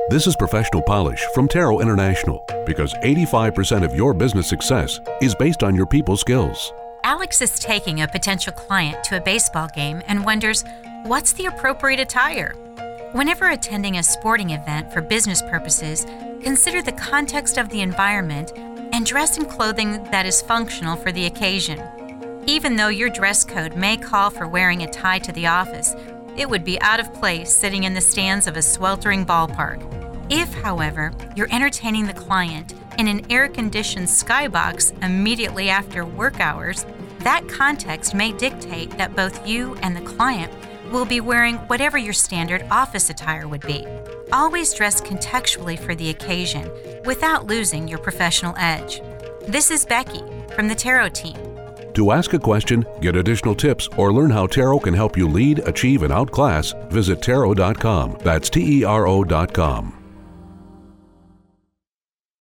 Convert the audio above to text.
This is Professional Polish from Tarot International, because 85% of your business success is based on your people skills. Alex is taking a potential client to a baseball game and wonders, what's the appropriate attire? Whenever attending a sporting event for business purposes, consider the context of the environment and dress in clothing that is functional for the occasion. Even though your dress code may call for wearing a tie to the office, it would be out of place sitting in the stands of a sweltering ballpark. If, however, you're entertaining the client in an air-conditioned skybox immediately after work hours, that context may dictate that both you and the client will be wearing whatever your standard office attire would be. Always dress contextually for the occasion without losing your professional edge. This is Becky from the Tarot team. To ask a question, get additional tips, or learn how Tarot can help you lead, achieve, and outclass, visit tarot.com. That's TERO.com.